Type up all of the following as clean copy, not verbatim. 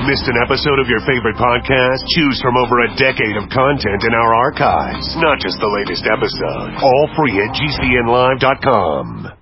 Missed an episode of your favorite podcast? Choose from over a decade of content in our archives. Not just the latest episode. All free at GCNlive.com.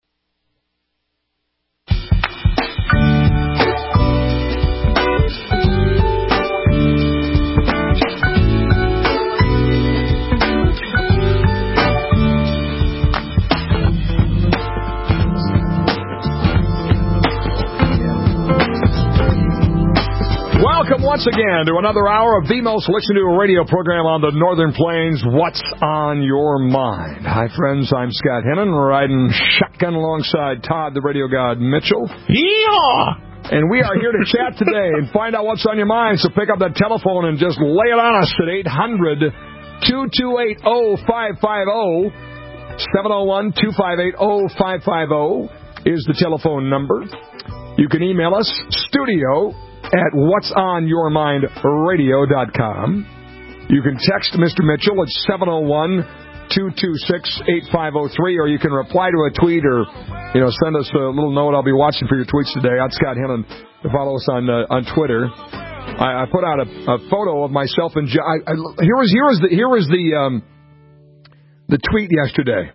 Welcome once again to another hour of the most listened to radio program on the Northern Plains, What's on Your Mind? Hi, friends. I'm Scott Hennon, riding shotgun alongside Todd, the radio god, Mitchell. Yeah! And we are here to chat today and find out what's on your mind, so pick up that telephone and just lay it on us at 800-228-0550. 701-258-0550 is the telephone number. You can email us, studio at whatsonyourmindradio.com. You can text Mr. Mitchell at 701-226-8503, or you can reply to a tweet or, send us a little note. I'll be watching for your tweets today. I'm Scott Hennon. To follow us on Twitter. I put out a photo of myself and here was the tweet yesterday,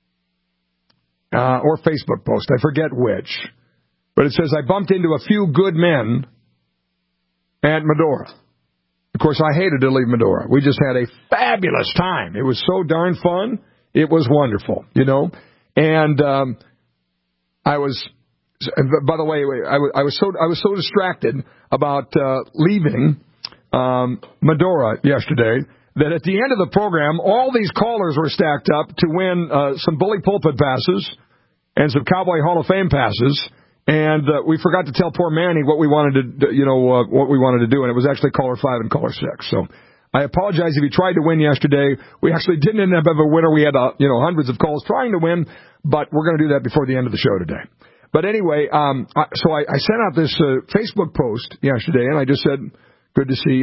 or Facebook post. I forget which, but it says I bumped into a few good men at Medora. Of course, I hated to leave Medora. We just had a fabulous time. It was so darn fun. It was wonderful, And I was, by the way, I was so distracted about leaving Medora yesterday that at the end of the program, all these callers were stacked up to win some Bully Pulpit passes and some Cowboy Hall of Fame passes. And we forgot to tell poor Manny what we wanted to do, what we wanted to do, and it was actually caller 5 and caller 6. So I apologize if you tried to win yesterday. We actually didn't end up having a winner. We had hundreds of calls trying to win, but we're going to do that before the end of the show today. But anyway, so I sent out this Facebook post yesterday, and I just said, good to see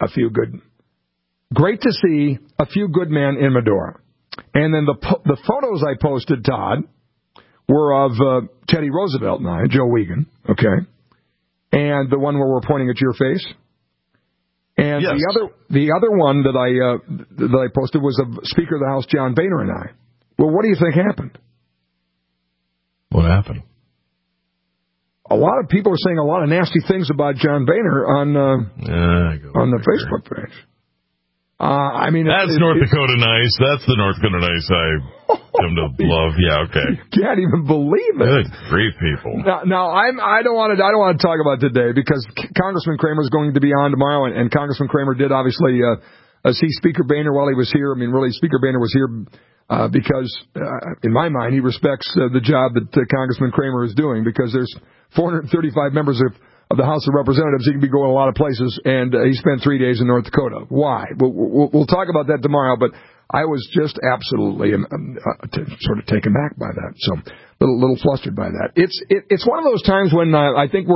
great to see a few good men in Medora. And then the photos I posted, Todd, were of Teddy Roosevelt and I, Joe Wiegand, okay, and the one where we're pointing at your face, and yes. the other one that I posted was of Speaker of the House John Boehner and I. Well, what do you think happened? What happened? A lot of people are saying a lot of nasty things about John Boehner on the Facebook page. That's North Dakota nice. That's the North Dakota nice I come to love. Yeah, okay. You can't even believe it. Good grief, people. Now I don't want to talk about today because Congressman Kramer is going to be on tomorrow, and Congressman Kramer did obviously see Speaker Boehner while he was here. I mean, really, Speaker Boehner was here because, in my mind, he respects the job that Congressman Kramer is doing, because there's 435 members of the House of Representatives. He can be going a lot of places, and he spent 3 days in North Dakota. Why? We'll talk about that tomorrow, but I was just absolutely sort of taken back by that, so a little flustered by that. It's one of those times when I think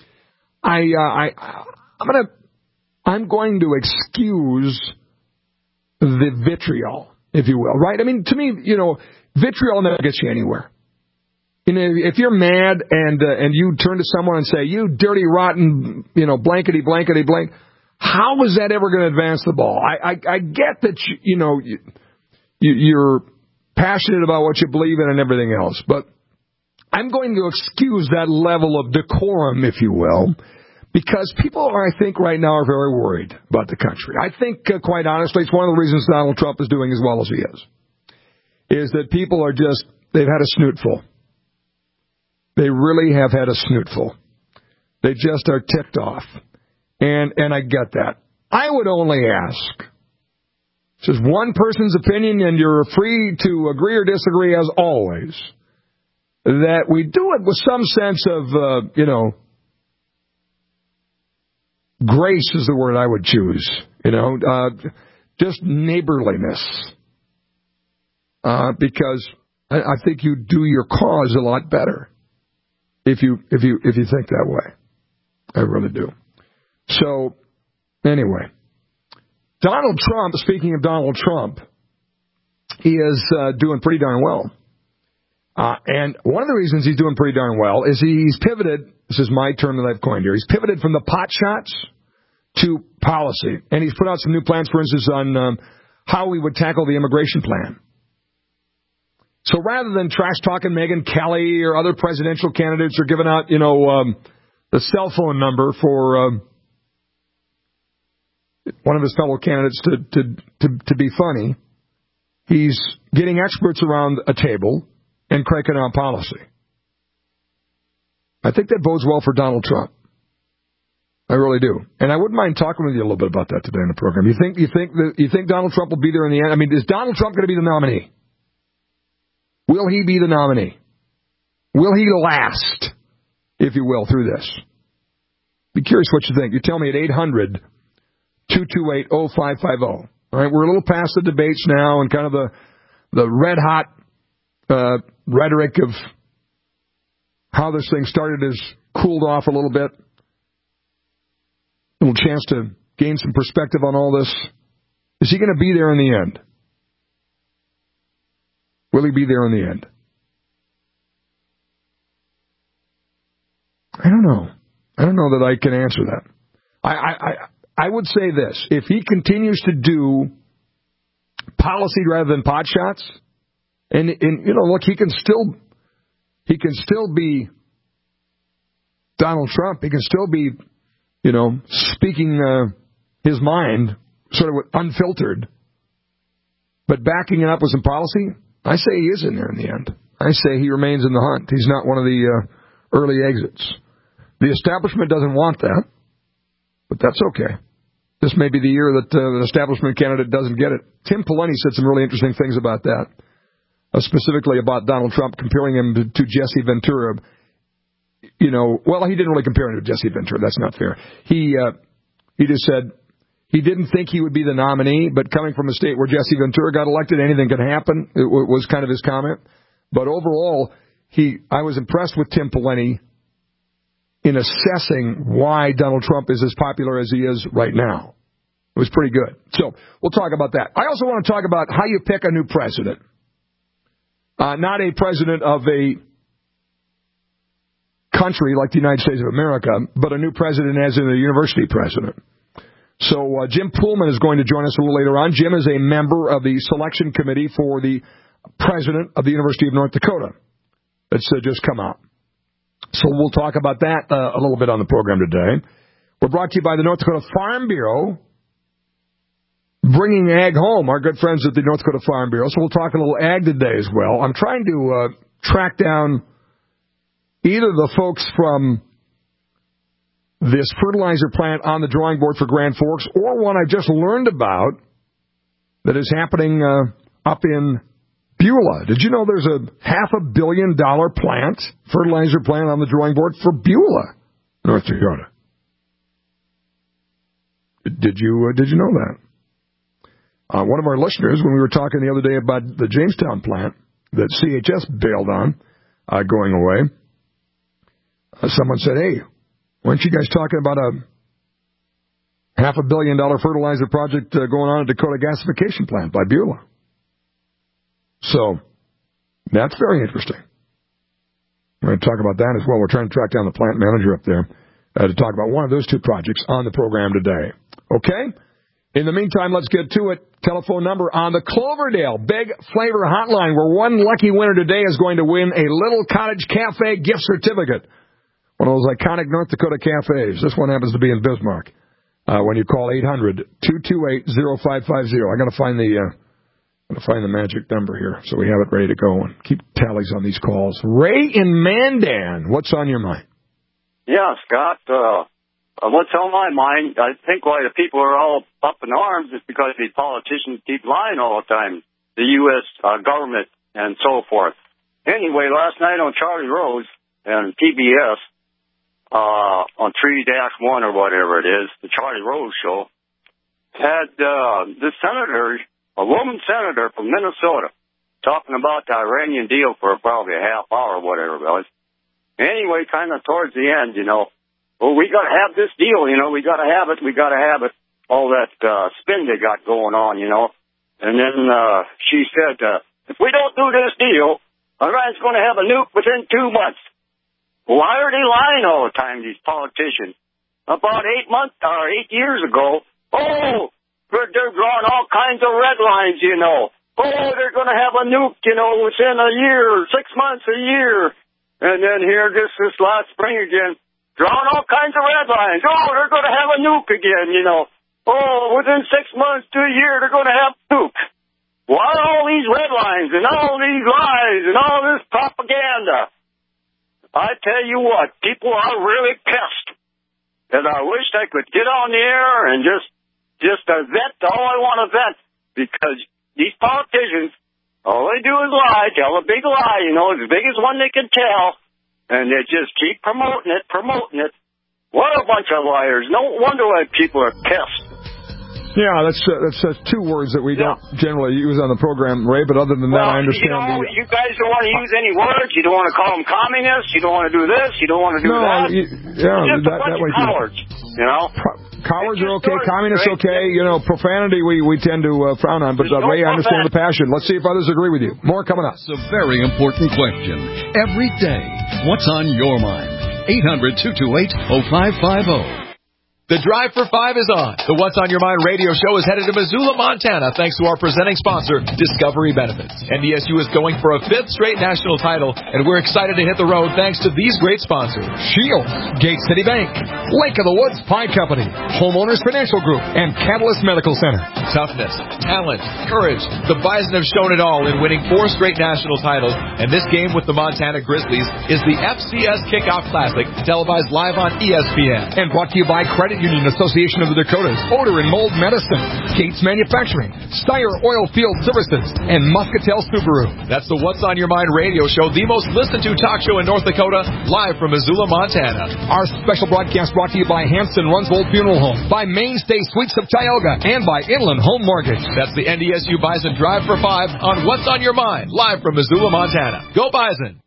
I'm going to excuse the vitriol, if you will, right? I mean, to me, vitriol never gets you anywhere. If you're mad and you turn to someone and say, "You dirty, rotten, blankety, blankety, blank," how is that ever going to advance the ball? I get that, you're passionate about what you believe in and everything else, but I'm going to excuse that level of decorum, if you will, because people I think, right now are very worried about the country. I think, quite honestly, it's one of the reasons Donald Trump is doing as well as he is that people are they've had a snootful. They really have had a snootful. They just are ticked off. And I get that. I would only ask, this is one person's opinion, and you're free to agree or disagree as always, that we do it with some sense of, grace is the word I would choose, just neighborliness. Because I think you do your cause a lot better if you think that way. I really do. So, anyway, Donald Trump, speaking of Donald Trump, he is doing pretty darn well. And one of the reasons he's doing pretty darn well is he's pivoted. This is my term that I've coined here. He's pivoted from the pot shots to policy. And he's put out some new plans, for instance, on how we would tackle the immigration plan. So rather than trash talking Megyn Kelly or other presidential candidates or giving out, the cell phone number for one of his fellow candidates to be funny, he's getting experts around a table and cranking out policy. I think that bodes well for Donald Trump. I really do. And I wouldn't mind talking with you a little bit about that today in the program. You think Donald Trump will be there in the end? I mean, is Donald Trump going to be the nominee? Will he be the nominee? Will he last, if you will, through this? Be curious what you think. You tell me at 800-228-0550. All right, we're a little past the debates now and kind of the red-hot rhetoric of how this thing started has cooled off a little bit. A little chance to gain some perspective on all this. Is he going to be there in the end? Will he be there in the end? I don't know. I don't know that I can answer that. I would say this. If he continues to do policy rather than pot shots, and look, he can still be Donald Trump. He can still be, speaking his mind sort of unfiltered, but backing it up with some policy. I say he is in there in the end. I say he remains in the hunt. He's not one of the early exits. The establishment doesn't want that, but that's okay. This may be the year that the establishment candidate doesn't get it. Tim Pawlenty said some really interesting things about that, specifically about Donald Trump, comparing him to Jesse Ventura. Well, he didn't really compare him to Jesse Ventura. That's not fair. He just said he didn't think he would be the nominee, but coming from a state where Jesse Ventura got elected, anything could happen. It was kind of his comment. But overall, I was impressed with Tim Pawlenty in assessing why Donald Trump is as popular as he is right now. It was pretty good. So we'll talk about that. I also want to talk about how you pick a new president. Not a president of a country like the United States of America, but a new president as in a university president. So Jim Poolman is going to join us a little later on. Jim is a member of the selection committee for the president of the University of North Dakota. That's just come out. So we'll talk about that a little bit on the program today. We're brought to you by the North Dakota Farm Bureau, bringing ag home, our good friends at the North Dakota Farm Bureau. So we'll talk a little ag today as well. I'm trying to track down either the folks from this fertilizer plant on the drawing board for Grand Forks or one I just learned about that is happening up in Beulah. Did you know there's a $500 million fertilizer plant on the drawing board for Beulah, North Dakota? Did you know that? One of our listeners, when we were talking the other day about the Jamestown plant that CHS bailed on going away, someone said, "Hey, weren't you guys talking about a $500 million fertilizer project going on at Dakota Gasification Plant by Beulah?" So that's very interesting. We're going to talk about that as well. We're trying to track down the plant manager up there to talk about one of those two projects on the program today. Okay? In the meantime, let's get to it. Telephone number on the Cloverdale Big Flavor Hotline, where one lucky winner today is going to win a Little Cottage Cafe gift certificate. One of those iconic North Dakota cafes. This one happens to be in Bismarck. When you call 800-228-0550. I got to find the magic number here so we have it ready to go and keep tallies on these calls. Ray in Mandan, what's on your mind? Yeah, Scott. What's on my mind, I think why the people are all up in arms is because the politicians keep lying all the time, the U.S. government and so forth. Anyway, last night on Charlie Rose and PBS, on 3-1 or whatever it is, the Charlie Rose show, had the senator, a woman senator from Minnesota, talking about the Iranian deal for probably a half hour or whatever it was. Anyway, kind of towards the end, well, we got to have this deal, we got to have it, all that spin they got going on, And then she said, if we don't do this deal, Iran's going to have a nuke within 2 months. Why are they lying all the time, these politicians? About 8 years ago, they're drawing all kinds of red lines, you know. They're going to have a nuke, you know, within a year, 6 months, a year. And then here, this last spring again, drawing all kinds of red lines. They're going to have a nuke again, you know. Within 6 months to a year, they're going to have a nuke. Why all these red lines and all these lies and all this propaganda? I tell you what, people are really pissed. And I wish I could get on the air and just vent all I want to vent, because these politicians, all they do is lie, tell a big lie, you know, the biggest one they can tell, and they just keep promoting it. What a bunch of liars. No wonder why people are pissed. Yeah, that's 2 words that we don't generally use on the program, Ray, but other than that, I understand. You guys don't want to use any words. You don't want to call them communists. You don't want to do this. You don't want to do that. Just a bunch of cowards, you know. Cowards are okay. Communists okay. You know, profanity we tend to frown on. But Ray, I understand the passion. Let's see if others agree with you. More coming up. It's a very important question. Every day, what's on your mind? 800-228-0550. The Drive for 5 is on. The What's on Your Mind radio show is headed to Missoula, Montana, thanks to our presenting sponsor, Discovery Benefits. NDSU is going for a 5th straight national title, and we're excited to hit the road thanks to these great sponsors: Shields, Gate City Bank, Lake of the Woods Pie Company, Homeowners Financial Group, and Catalyst Medical Center. Toughness, talent, courage. The Bison have shown it all in winning 4 straight national titles, and this game with the Montana Grizzlies is the FCS Kickoff Classic, televised live on ESPN. And brought to you by Credit Union Association of the Dakotas, Odor and Mold Medicine, Gates Manufacturing, Steyr Oil Field Services, and Muscatel Subaru. That's the What's on Your Mind radio show, the most listened to talk show in North Dakota, live from Missoula, Montana. Our special broadcast brought to you by Hanson Runsvold Funeral Home, by Mainstay Suites of Tioga, and by Inland Home Mortgage. That's the NDSU Bison Drive for 5 on What's on Your Mind, live from Missoula, Montana. Go Bison!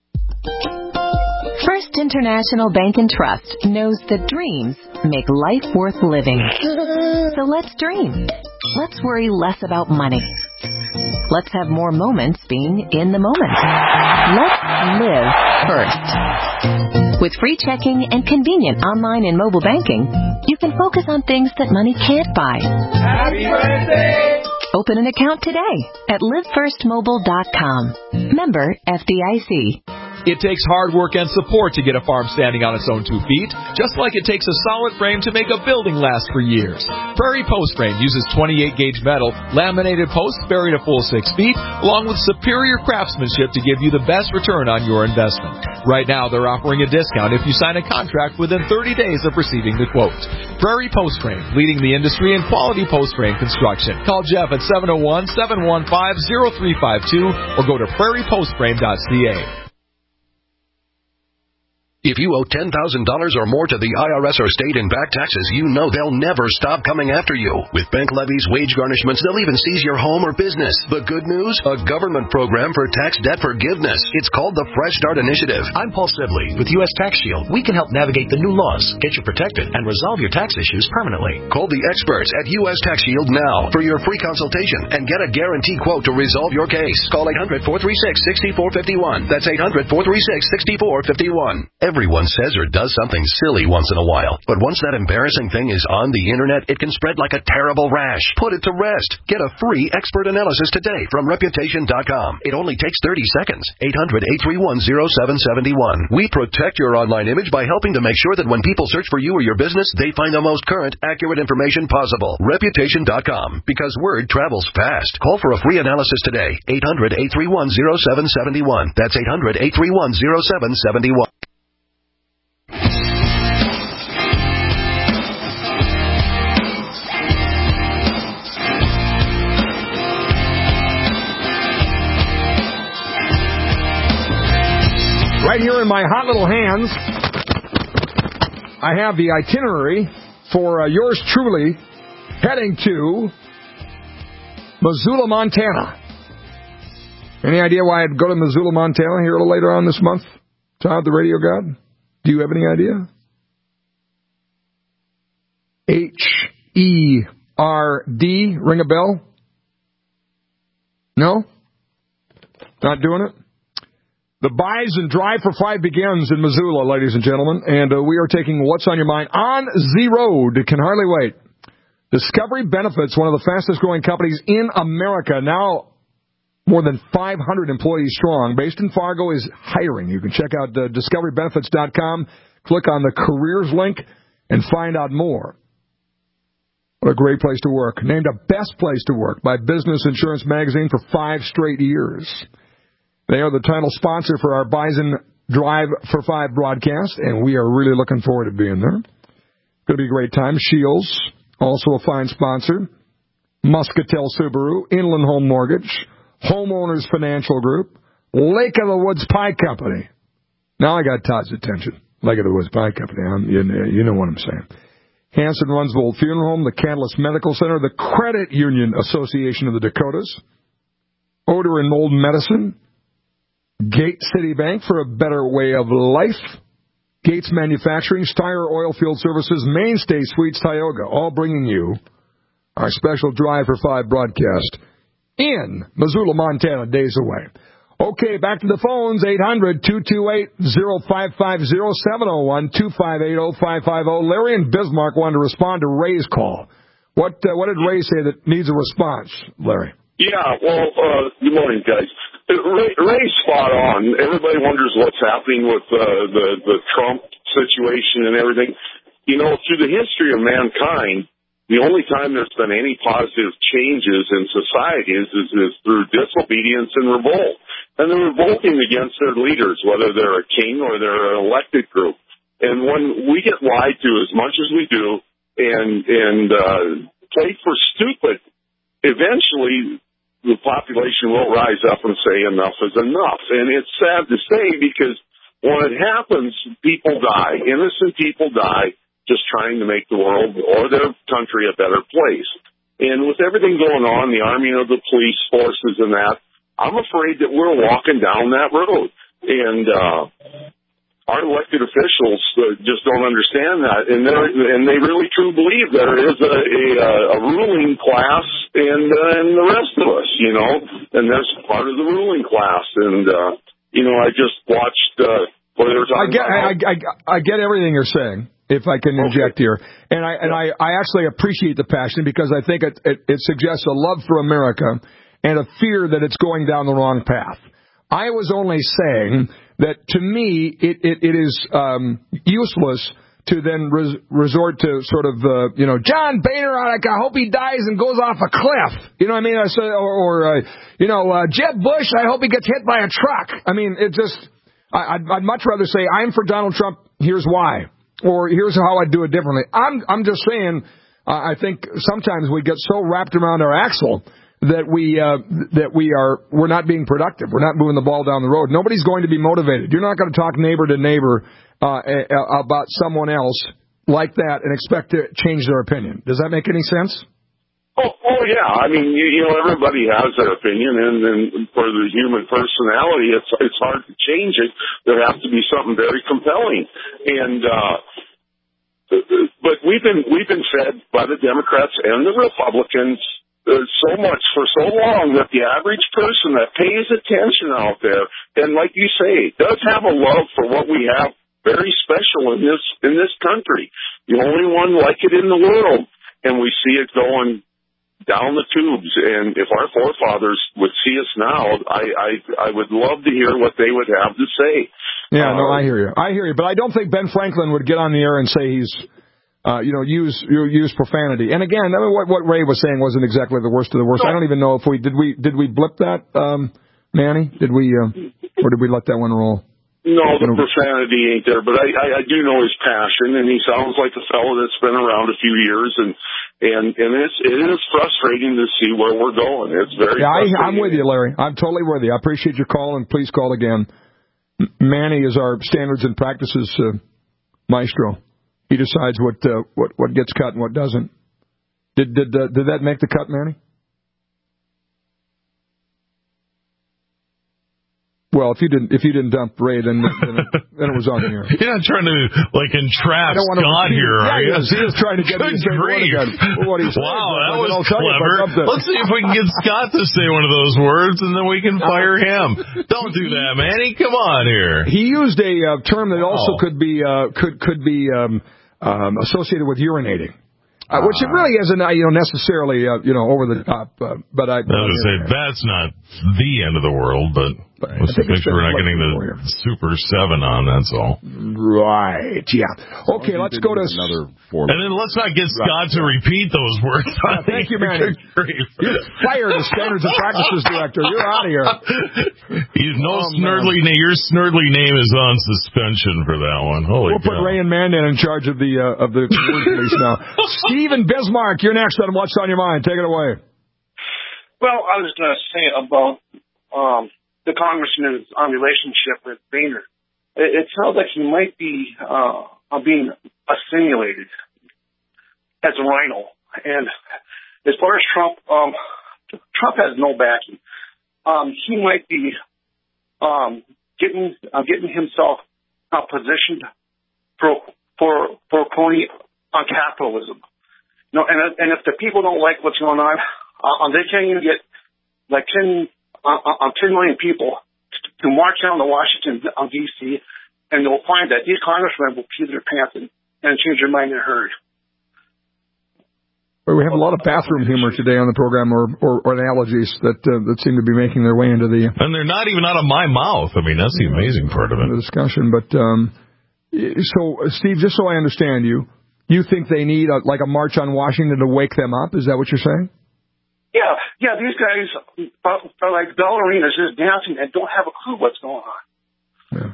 First International Bank and Trust knows that dreams make life worth living. So let's dream. Let's worry less about money. Let's have more moments being in the moment. Let's live first. With free checking and convenient online and mobile banking, you can focus on things that money can't buy. Happy birthday! Open an account today at livefirstmobile.com. Member FDIC. It takes hard work and support to get a farm standing on its own 2 feet, just like it takes a solid frame to make a building last for years. Prairie Post Frame uses 28-gauge metal, laminated posts buried a full 6 feet, along with superior craftsmanship to give you the best return on your investment. Right now, they're offering a discount if you sign a contract within 30 days of receiving the quote. Prairie Post Frame, leading the industry in quality post frame construction. Call Jeff at 701-715-0352 or go to prairiepostframe.ca. If you owe $10,000 or more to the IRS or state in back taxes, you know they'll never stop coming after you. With bank levies, wage garnishments, they'll even seize your home or business. The good news? A government program for tax debt forgiveness. It's called the Fresh Start Initiative. I'm Paul Sibley with U.S. Tax Shield. We can help navigate the new laws, get you protected, and resolve your tax issues permanently. Call the experts at U.S. Tax Shield now for your free consultation and get a guaranteed quote to resolve your case. Call 800-436-6451. That's 800-436-6451. Everyone says or does something silly once in a while, but once that embarrassing thing is on the internet, it can spread like a terrible rash. Put it to rest. Get a free expert analysis today from Reputation.com. It only takes 30 seconds. 800-831-0771. We protect your online image by helping to make sure that when people search for you or your business, they find the most current, accurate information possible. Reputation.com. Because word travels fast. Call for a free analysis today. 800-831-0771. That's 800-831-0771. Right here in my hot little hands, I have the itinerary for yours truly heading to Missoula, Montana. Any idea why I'd go to Missoula, Montana here a little later on this month? Todd, the radio god? Do you have any idea? H-E-R-D, ring a bell? No? Not doing it? The Bison Drive for 5 begins in Missoula, ladies and gentlemen, and we are taking What's on Your Mind on the road. It can hardly wait. Discovery Benefits, one of the fastest-growing companies in America, now more than 500 employees strong, based in Fargo, is hiring. You can check out discoverybenefits.com, click on the careers link, and find out more. What a great place to work. Named a best place to work by Business Insurance Magazine for 5 straight years. They are the title sponsor for our Bison Drive for 5 broadcast, and we are really looking forward to being there. It's going to be a great time. Shields, also a fine sponsor. Muscatel Subaru, Inland Home Mortgage, Homeowners Financial Group, Lake of the Woods Pie Company. Now I got Todd's attention. Lake of the Woods Pie Company. You know what I'm saying. Hanson Runsvold Funeral Home, the Catalyst Medical Center, the Credit Union Association of the Dakotas, Odor and Mold Medicine, Gate City Bank for a better way of life, Gates Manufacturing, Steyr Oilfield Services, Mainstay Suites Tioga, all bringing you our special Drive for 5 broadcast in Missoula, Montana, days away. Okay, back to the phones, 800-228-0550, 701-258-0550. Larry in Bismarck wanted to respond to Ray's call. What did Ray say that needs a response, Larry? Yeah, well, good morning, guys. Ray's spot on. Everybody wonders what's happening with the Trump situation and everything. You know, through the history of mankind, the only time there's been any positive changes in society is through disobedience and revolt. And they're revolting against their leaders, whether they're a king or they're an elected group. And when we get lied to as much as we do and played for stupid, eventually the population will rise up and say enough is enough. And it's sad to say because when it happens, people die. Innocent people die just trying to make the world or their country a better place. And with everything going on, the arming of the police forces and that, I'm afraid that we're walking down that road. And our elected officials just don't understand that. And they really truly believe there is a ruling class and the rest of us, you know, and that's part of the ruling class. And, you know, I just watched what they were talking about. I get everything you're saying, if I can inject here. And I actually appreciate the passion because I think it suggests a love for America and a fear that it's going down the wrong path. I was only saying that, to me, it is useless to then resort to sort of, John Boehner, I hope he dies and goes off a cliff. You know what I mean? Jeb Bush, I hope he gets hit by a truck. I mean, I'd much rather say, I'm for Donald Trump, here's why. Or here's how I'd do it differently. I'm just saying, I think sometimes we get so wrapped around our axle that we're not being productive. We're not moving the ball down the road. Nobody's going to be motivated. You're not going to talk neighbor to neighbor about someone else like that and expect to change their opinion. Does that make any sense? Oh yeah. I mean, you know, everybody has their opinion, and for the human personality, it's hard to change it. There has to be something very compelling, and but we've been fed by the Democrats and the Republicans so much for so long that the average person that pays attention out there, and like you say, does have a love for what we have very special in this country, the only one like it in the world, and we see it going down the tubes. And if our forefathers would see us now, I would love to hear what they would have to say. Yeah, no, I hear you, but I don't think Ben Franklin would get on the air and say he's use profanity. And again, I mean, what Ray was saying wasn't exactly the worst of the worst. No. I don't even know if did we blip that, Manny? Did we, or did we let that one roll? No, the profanity ain't there, but I do know his passion, and he sounds like a fellow that's been around a few years, and it is frustrating to see where we're going. It's very frustrating. I'm with you, Larry. I'm totally with you. I appreciate your call, and please call again. Manny is our standards and practices maestro. He decides what gets cut and what doesn't. Did that make the cut, Manny? Well, if you didn't dump Ray, then it was on the air. You're not trying to entrap Scott here, are you? He is trying to get me to say what again. Wow, that was clever. Let's see if we can get Scott to say one of those words, and then we can fire him. Don't do that, Manny. Come on here. He used a term that also could be associated with urinating. Which it really isn't, necessarily, over the top. But I was say that's not the end of the world, but let's make sure we're not getting the Super 7 on. That's all. Right. Yeah. Okay. Let's go to another format. And then let's not get Scott to repeat those words. Thank you, Manny. You're fired as Standards and Practices Director. You're out of here. Your snurdly name is on suspension for that one. Holy We'll put Ray and Mandan in charge of the word police now. Steve and Bismarck, you're next on What's on Your Mind. Take it away. Well, I was going to say about the congressman's relationship with Boehner. It sounds like he might be being assimilated as a rhino. And as far as Trump, Trump has no backing. He might be getting himself positioned for crony on capitalism. And if the people don't like what's going on, they can't even get 10 million people to march down to Washington, D.C., and they'll find that these congressmen will pee their pants and change their mind in a hurry. We have a lot of bathroom humor today on the program, or analogies that seem to be making their way into the... And they're not even out of my mouth. I mean, that's the amazing part of it. The discussion. But, so, Steve, just so I understand you think they need a march on Washington to wake them up? Is that what you're saying? Yeah, these guys are like ballerinas just dancing and don't have a clue what's going on. Yeah.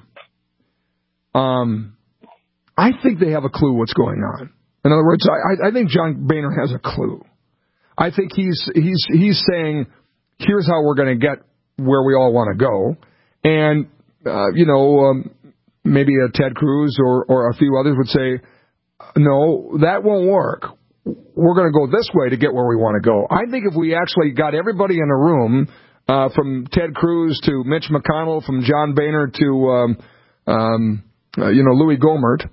I think they have a clue what's going on. In other words, I think John Boehner has a clue. I think he's saying, here's how we're going to get where we all want to go. And, maybe a Ted Cruz or a few others would say, no, that won't work. We're going to go this way to get where we want to go. I think if we actually got everybody in a room, from Ted Cruz to Mitch McConnell, from John Boehner to, Louis Gohmert,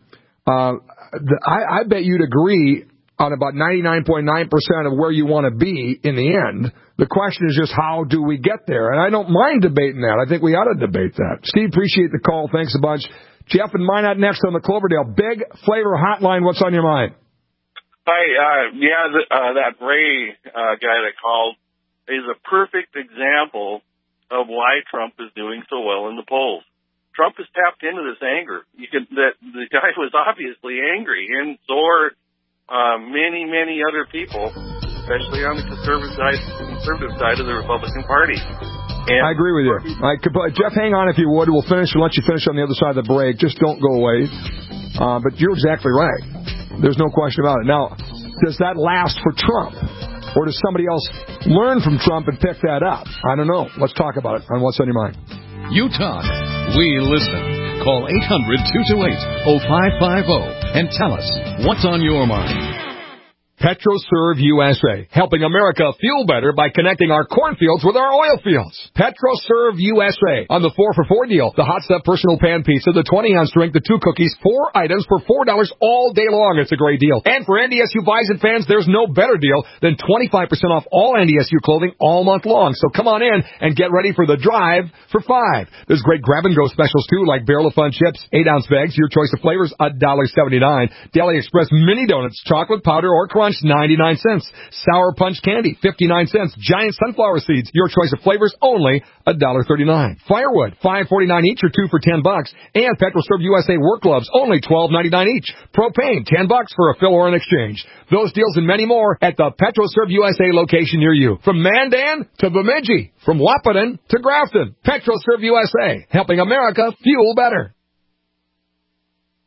I bet you'd agree on about 99.9% of where you want to be in the end. The question is just how do we get there? And I don't mind debating that. I think we ought to debate that. Steve, appreciate the call. Thanks a bunch. Jeff and Minot next on the Cloverdale Big Flavor Hotline. What's on your mind? Hi, that Ray guy that called is a perfect example of why Trump is doing so well in the polls. Trump has tapped into this anger. The guy was obviously angry, and so are many, many other people, especially on the conservative side of the Republican Party. And I agree with you. Jeff, hang on if you would. We'll let you finish on the other side of the break. Just don't go away. But you're exactly right. There's no question about it. Now, does that last for Trump? Or does somebody else learn from Trump and pick that up? I don't know. Let's talk about it on What's on Your Mind. You talk. We listen. Call 800-228-0550 and tell us what's on your mind. PetroServe USA, helping America fuel better by connecting our cornfields with our oil fields. PetroServe USA on the 4-for-4 deal. The Hot Stuff Personal Pan Pizza, the 20-ounce drink, the 2 cookies, 4 items for $4 all day long. It's a great deal. And for NDSU Bison fans, there's no better deal than 25% off all NDSU clothing all month long. So come on in and get ready for the drive for 5. There's great grab-and-go specials, too, like Barrel of Fun chips, 8-ounce bags, your choice of flavors, $1.79. Deli Express mini donuts, chocolate powder or crunch, 99 cents. Sour Punch candy, 59 cents. Giant sunflower seeds, your choice of flavors, only $1.39. Firewood, $5.49 each or 2 for $10. And PetroServe USA work gloves, only $12.99 each. Propane, $10 for a fill or an exchange. Those deals and many more at the PetroServe USA location near you. From Mandan to Bemidji, from Wahpeton to Grafton. PetroServe USA, helping America fuel better.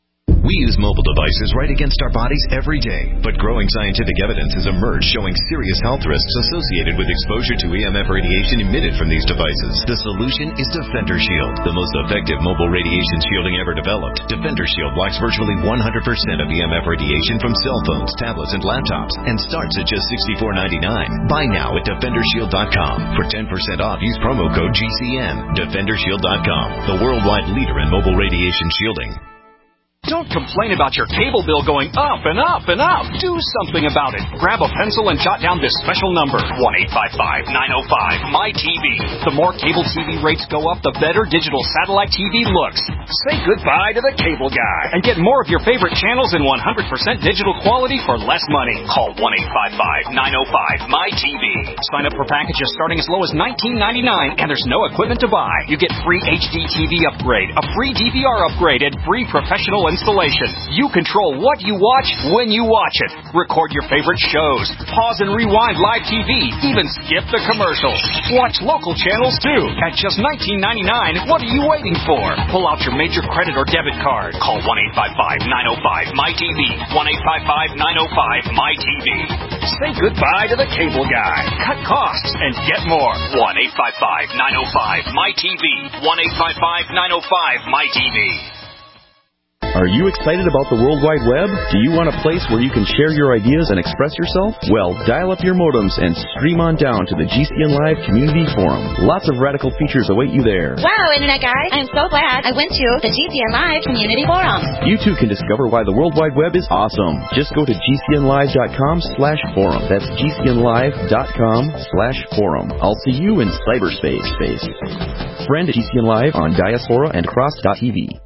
We use mobile devices right against our bodies every day, but growing scientific evidence has emerged showing serious health risks associated with exposure to EMF radiation emitted from these devices. The solution is Defender Shield, the most effective mobile radiation shielding ever developed. Defender Shield blocks virtually 100% of EMF radiation from cell phones, tablets, and laptops, and starts at just $64.99. Buy now at DefenderShield.com. For 10% off, use promo code GCN. DefenderShield.com, the worldwide leader in mobile radiation shielding. Don't complain about your cable bill going up and up and up. Do something about it. Grab a pencil and jot down this special number, 1-855-905-MY-TV. The more cable TV rates go up, the better digital satellite TV looks. Say goodbye to the cable guy and get more of your favorite channels in 100% digital quality for less money. Call 1-855-905-MY-TV. Sign up for packages starting as low as $19.99, and there's no equipment to buy. You get free HD TV upgrade, a free DVR upgrade, and free professional installation. You control what you watch when you watch it. Record your favorite shows. Pause and rewind live TV. Even skip the commercials. Watch local channels too. At just $19.99, what are you waiting for? Pull out your major credit or debit card. Call 1-855-905-MY-TV. 1-855-905-MY-TV. Say goodbye to the cable guy. Cut costs and get more. 1-855-905-MY-TV. 1-855-905-MY-TV. Are you excited about the World Wide Web? Do you want a place where you can share your ideas and express yourself? Well, dial up your modems and stream on down to the GCN Live Community Forum. Lots of radical features await you there. Wow, Internet guys, I'm so glad I went to the GCN Live Community Forum. You too can discover why the World Wide Web is awesome. Just go to GCNlive.com/forum. That's GCNlive.com/forum. I'll see you in cyberspace. Friend GCN Live on Diaspora and Cross.tv.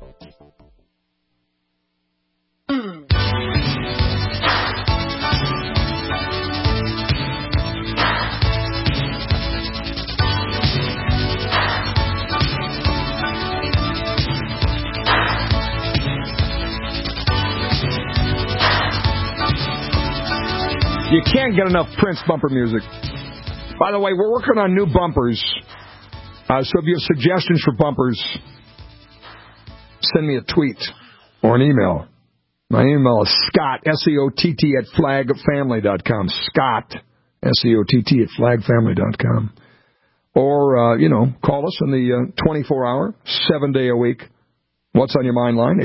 You can't get enough Prince bumper music. By the way, we're working on new bumpers. So if you have suggestions for bumpers, send me a tweet or an email. My email is Scott, S-C-O-T-T, at flagfamily.com. Scott, S-C-O-T-T, at flagfamily.com. Or, call us on the 24-hour, 7-day-a-week What's on Your Mind line,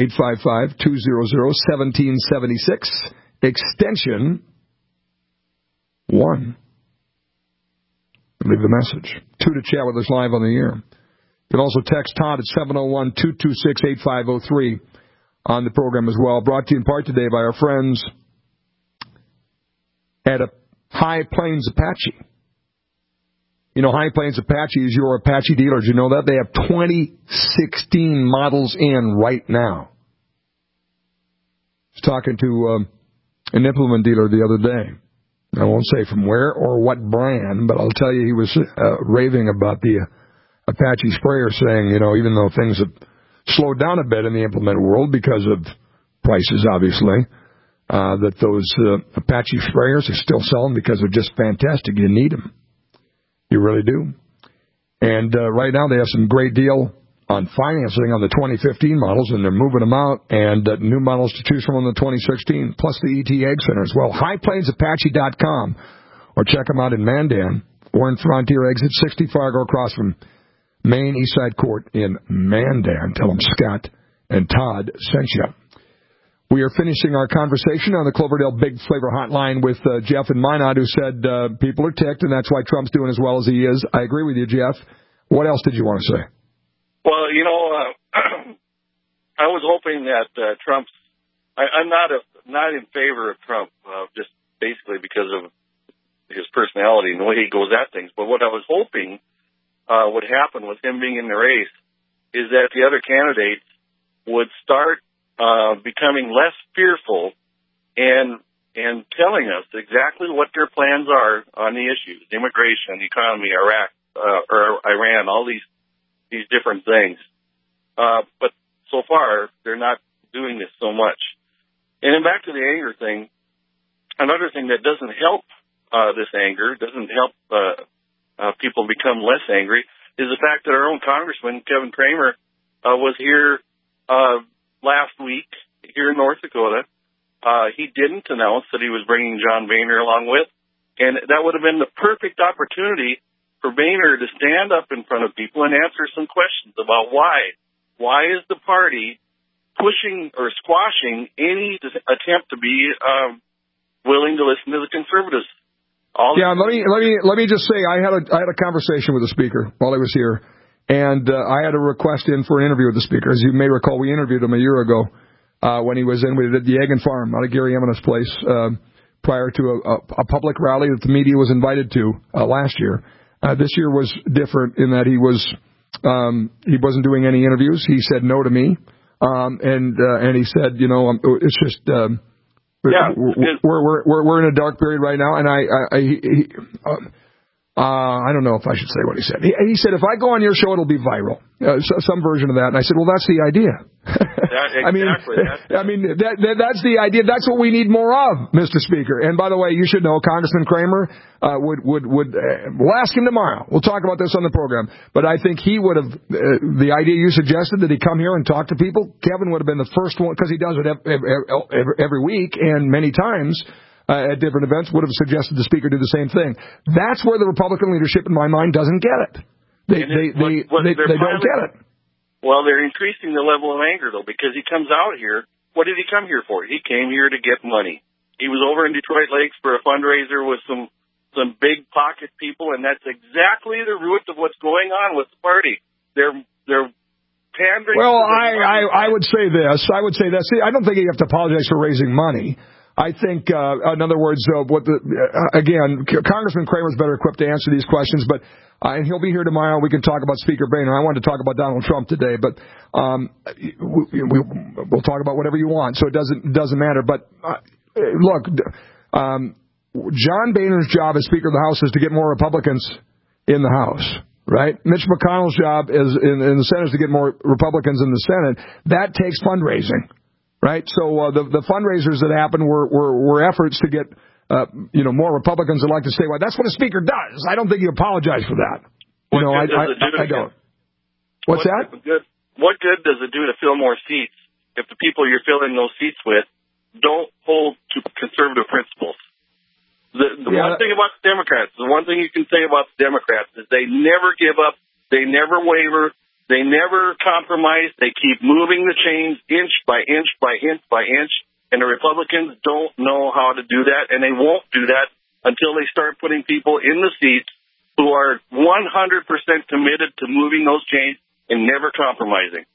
855-200-1776, extension 1. Leave the message. 2 to chat with us live on the air. You can also text Todd at 701-226-8503 on the program as well. Brought to you in part today by our friends at High Plains Apache. You know, High Plains Apache is your Apache dealer. Did you know that? They have 2016 models in right now. I was talking to an implement dealer the other day. I won't say from where or what brand, but I'll tell you he was raving about the Apache sprayer, saying, even though things have slowed down a bit in the implement world because of prices, obviously, that those Apache sprayers are still selling because they're just fantastic. You need them. You really do. And right now they have some great deal on financing on the 2015 models, and they're moving them out, and new models to choose from on the 2016, plus the ET Egg Center as well. HighPlainsApache.com, or check them out in Mandan or in Frontier Exit 60 Fargo across from Main Eastside Court in Mandan. Tell them Scott and Todd sent you. We are finishing our conversation on the Cloverdale Big Flavor Hotline with Jeff and Minot, who said people are ticked, and that's why Trump's doing as well as he is. I agree with you, Jeff. What else did you want to say? Well, I was hoping that Trump's. I'm not in favor of Trump, just basically because of his personality and the way he goes at things. But what I was hoping would happen with him being in the race is that the other candidates would start becoming less fearful and telling us exactly what their plans are on the issues: immigration, economy, Iraq, or Iran, all these different things. But so far, they're not doing this so much. And then back to the anger thing, another thing that doesn't help this anger, doesn't help people become less angry, is the fact that our own Congressman, Kevin Cramer, was here last week here in North Dakota. He didn't announce that he was bringing John Boehner along with, and that would have been the perfect opportunity for Boehner to stand up in front of people and answer some questions about why. Why is the party pushing or squashing any attempt to be willing to listen to the conservatives? Let me just say I had a conversation with the speaker while I was here, and I had a request in for an interview with the speaker. As you may recall, we interviewed him a year ago when he was in. We did the Egg and Farm out of Gary Emine's place prior to a public rally that the media was invited to last year. This year was different in that he wasn't doing any interviews. He said no to me, and he said, it's just. We're in a dark period right now, and I don't know if I should say what he said. He said, if I go on your show, it'll be viral. Some version of that. And I said, well, that's the idea. Exactly. That's the idea. That's what we need more of, Mr. Speaker. And by the way, you should know Congressman Kramer we'll ask him tomorrow. We'll talk about this on the program. But I think he would have, the idea you suggested that he come here and talk to people, Kevin would have been the first one, because he does it every week and many times. At different events, would have suggested the speaker do the same thing. That's where the Republican leadership, in my mind, doesn't get it. They don't get it. Well, they're increasing the level of anger, though, because he comes out here. What did he come here for? He came here to get money. He was over in Detroit Lakes for a fundraiser with some big pocket people, and that's exactly the root of what's going on with the party. They're pandering. Well, I would say this. See, I don't think you have to apologize for raising money. I think, in other words, again, Congressman Kramer's better equipped to answer these questions, but and he'll be here tomorrow. We can talk about Speaker Boehner. I wanted to talk about Donald Trump today, but we'll talk about whatever you want, so it doesn't matter. But look, John Boehner's job as Speaker of the House is to get more Republicans in the House. Right? Mitch McConnell's job is in the Senate is to get more Republicans in the Senate. That takes fundraising. Right, so the fundraisers that happened were efforts to get more Republicans that like to stay. Well, that's what a speaker does. I don't think you apologize for that. I don't. What's that? What good does it do to fill more seats if the people you're filling those seats with don't hold to conservative principles? The one thing about the Democrats, the one thing you can say about the Democrats is they never give up, they never waver. They never compromise. They keep moving the chains inch by inch by inch by inch, and the Republicans don't know how to do that, and they won't do that until they start putting people in the seats who are 100% committed to moving those chains and never compromising.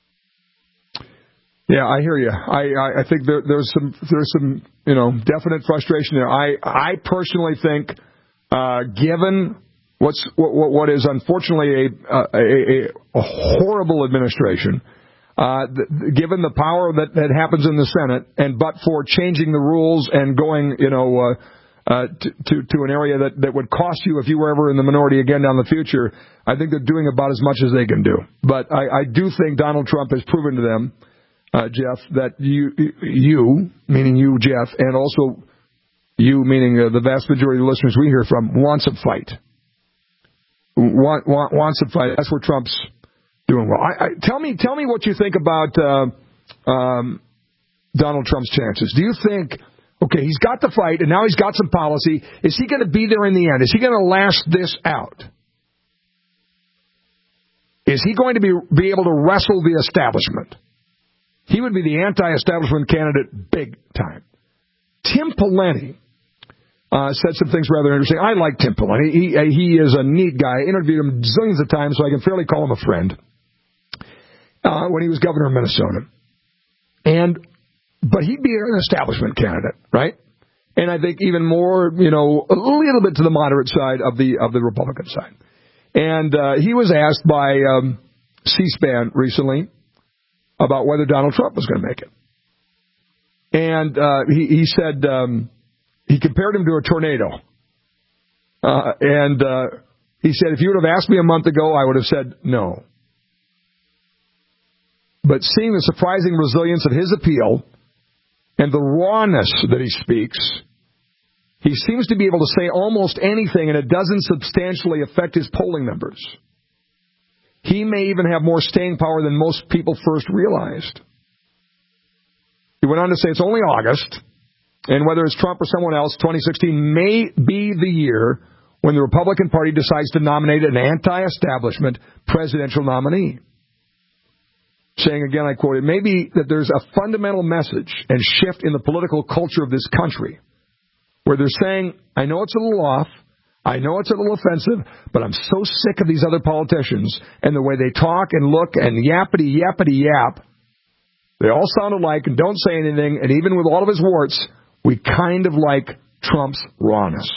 Yeah, I hear you. I think there's some definite frustration there. I personally think, given what is unfortunately a horrible administration, given the power that happens in the Senate, but for changing the rules and going, to an area that would cost you if you were ever in the minority again down the future, I think they're doing about as much as they can do. But I do think Donald Trump has proven to them, Jeff, that you, meaning you, Jeff, and also you, meaning the vast majority of the listeners we hear from, wants a fight. Wants to fight. That's where Trump's doing well. Tell me what you think about Donald Trump's chances. Do you think, okay, he's got the fight and now he's got some policy. Is he going to be there in the end? Is he going to last this out? Is he going to be able to wrestle the establishment? He would be the anti-establishment candidate big time. Tim Pawlenty said some things rather interesting. I like Tim Pawlenty. He is a neat guy. I interviewed him zillions of times, so I can fairly call him a friend. When he was governor of Minnesota, but he'd be an establishment candidate, right? And I think even more, a little bit to the moderate side of the Republican side. And he was asked by C-SPAN recently about whether Donald Trump was going to make it, and he said. He compared him to a tornado. And he said, if you would have asked me a month ago, I would have said no. But seeing the surprising resilience of his appeal and the rawness that he speaks, he seems to be able to say almost anything, and it doesn't substantially affect his polling numbers. He may even have more staying power than most people first realized. He went on to say it's only August, and whether it's Trump or someone else, 2016 may be the year when the Republican Party decides to nominate an anti-establishment presidential nominee. Saying again, I quote, it may be that there's a fundamental message and shift in the political culture of this country where they're saying, I know it's a little off, I know it's a little offensive, but I'm so sick of these other politicians and the way they talk and look and yappity, yappity, yap. They all sound alike and don't say anything, and even with all of his warts, we kind of like Trump's rawness.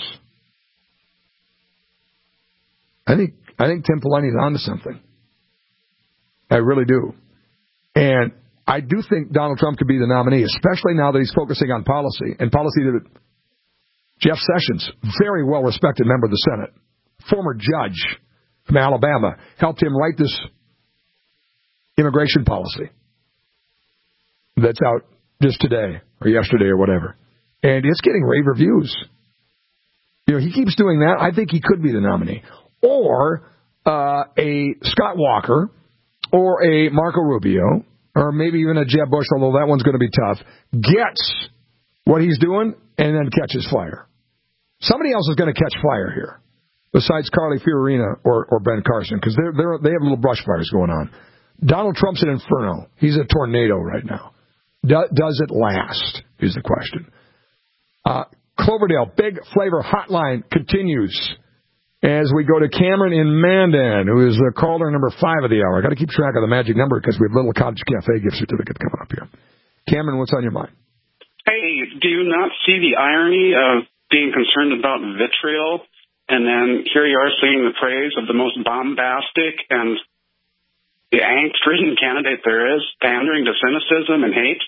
I think Tim Pawlenty's onto something. I really do. And I do think Donald Trump could be the nominee, especially now that he's focusing on policy, and policy that Jeff Sessions, very well-respected member of the Senate, former judge from Alabama, helped him write this immigration policy that's out just today or yesterday or whatever. And it's getting rave reviews. You know, he keeps doing that. I think he could be the nominee. Or a Scott Walker or a Marco Rubio or maybe even a Jeb Bush, although that one's going to be tough, gets what he's doing and then catches fire. Somebody else is going to catch fire here besides Carly Fiorina or Ben Carson because they have little brush fires going on. Donald Trump's an inferno. He's a tornado right now. Does it last is the question. Cloverdale, Big Flavor Hotline continues as we go to Cameron in Mandan, who is caller number 5 of the hour. I got to keep track of the magic number because we have Little Cottage Cafe gift certificate coming up here. Cameron, what's on your mind? Hey, do you not see the irony of being concerned about vitriol, and then here you are singing the praise of the most bombastic and the angst-ridden candidate there is, pandering to cynicism and hate?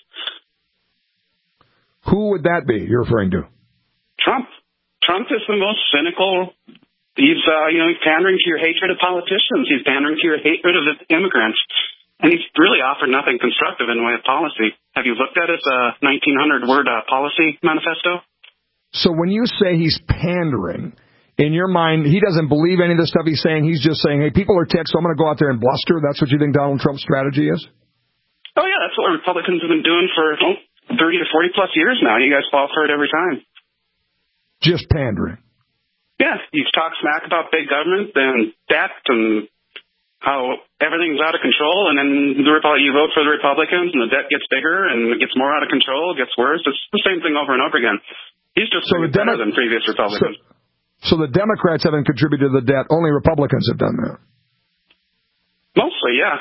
Who would that be you're referring to? Trump. Trump is the most cynical. He's pandering to your hatred of politicians. He's pandering to your hatred of immigrants. And he's really offered nothing constructive in the way of policy. Have you looked at his 1,900-word policy manifesto? So when you say he's pandering, in your mind, he doesn't believe any of the stuff he's saying. He's just saying, hey, people are ticked, so I'm going to go out there and bluster. That's what you think Donald Trump's strategy is? Oh, yeah, that's what Republicans have been doing for 30 to 40-plus years now. You guys fall for it every time. Just pandering. Yeah, you talk smack about big government and debt and how everything's out of control, and then you vote for the Republicans, and the debt gets bigger, and it gets more out of control, it gets worse. It's the same thing over and over again. He's just better than previous Republicans. So the Democrats haven't contributed to the debt. Only Republicans have done that. Mostly, yeah.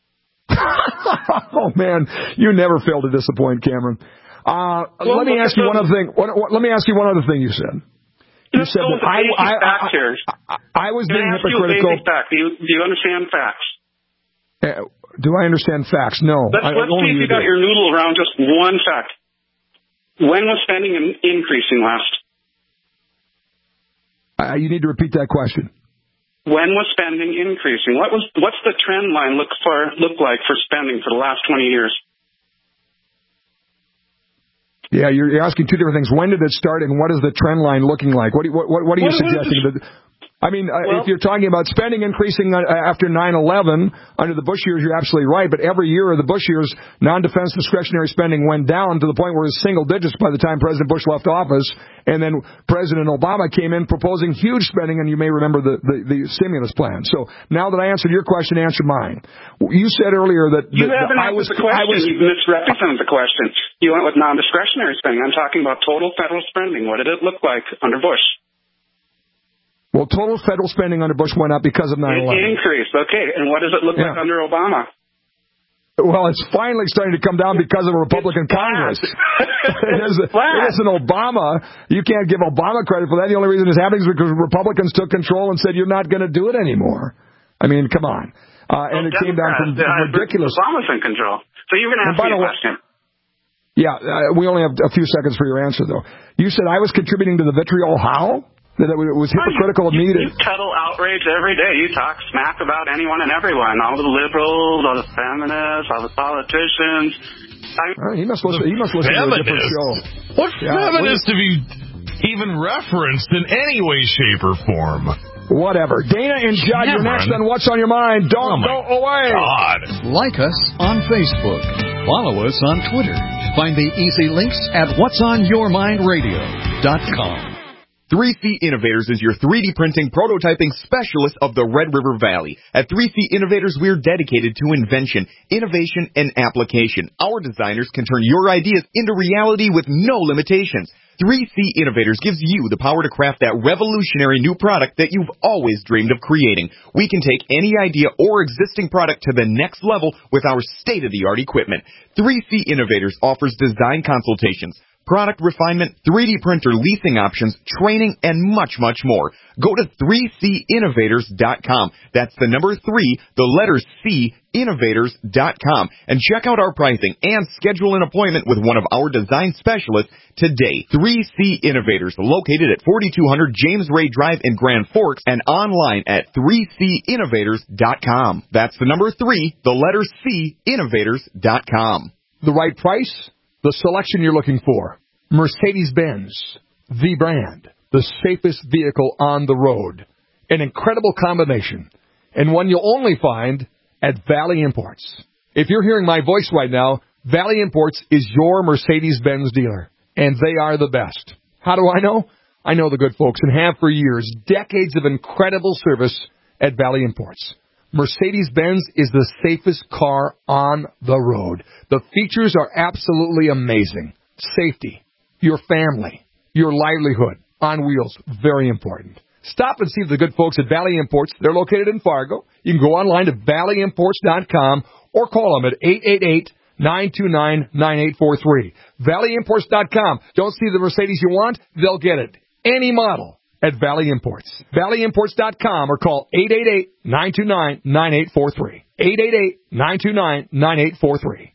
Oh, man. You never fail to disappoint, Cameron. Let me ask you one other thing. Let me ask you one other thing you said. You said that I was being hypocritical. Do you understand facts? Do I understand facts? No. Let's see if you got your noodle around just one fact. When was spending increasing last? You need to repeat that question. When was spending increasing? What's the trend line look like for spending for the last 20 years? Yeah, you're asking two different things. When did it start, and what is the trend line looking like? What are you suggesting? If you're talking about spending increasing after 9/11 under the Bush years, you're absolutely right. But every year of the Bush years, non-defense discretionary spending went down to the point where it was single digits by the time President Bush left office, and then President Obama came in proposing huge spending, and you may remember the stimulus plan. So now that I answered your question, answer mine. You said earlier that you haven't answered the question. You misrepresented the question. You went with non-discretionary spending. I'm talking about total federal spending. What did it look like under Bush? Well, total federal spending under Bush went up because of 9/11. It increased, okay. And what does it look like under Obama? Well, it's finally starting to come down because of a Republican Congress. It isn't Obama. You can't give Obama credit for that. The only reason it's happening is because Republicans took control and said, you're not going to do it anymore. I mean, come on. And it came down from ridiculous. Obama's in control. So you're going to ask me a question. Yeah, we only have a few seconds for your answer, though. You said I was contributing to the vitriol. How? That it was hypocritical of me to... You peddle outrage every day. You talk smack about anyone and everyone. All the liberals, all the feminists, all the politicians. He must listen to a different show. What feminist have you even referenced in any way, shape, or form? Whatever. Dana and Judd, you're next on What's on Your Mind. Don't go away. God. Like us on Facebook. Follow us on Twitter. Find the easy links at whatsonyourmindradio.com. 3C Innovators is your 3D printing prototyping specialist of the Red River Valley. At 3C Innovators, we're dedicated to invention, innovation, and application. Our designers can turn your ideas into reality with no limitations. 3C Innovators gives you the power to craft that revolutionary new product that you've always dreamed of creating. We can take any idea or existing product to the next level with our state-of-the-art equipment. 3C Innovators offers design consultations, product refinement, 3D printer leasing options, training, and much, much more. Go to 3cinnovators.com. That's the number 3, the letter C, innovators.com. And check out our pricing and schedule an appointment with one of our design specialists today. 3C Innovators, located at 4200 James Ray Drive in Grand Forks and online at 3cinnovators.com. That's the number 3, the letter C, innovators.com. The right price? The selection you're looking for. Mercedes-Benz, the brand, the safest vehicle on the road. An incredible combination, and one you'll only find at Valley Imports. If you're hearing my voice right now, Valley Imports is your Mercedes-Benz dealer, and they are the best. How do I know? I know the good folks and have for years, decades of incredible service at Valley Imports. Mercedes-Benz is the safest car on the road. The features are absolutely amazing. Safety, your family, your livelihood, on wheels, very important. Stop and see the good folks at Valley Imports. They're located in Fargo. You can go online to valleyimports.com or call them at 888-929-9843. Valleyimports.com. Don't see the Mercedes you want? They'll get it. Any model at Valley Imports. Valleyimports.com or call 888-929-9843. 888-929-9843.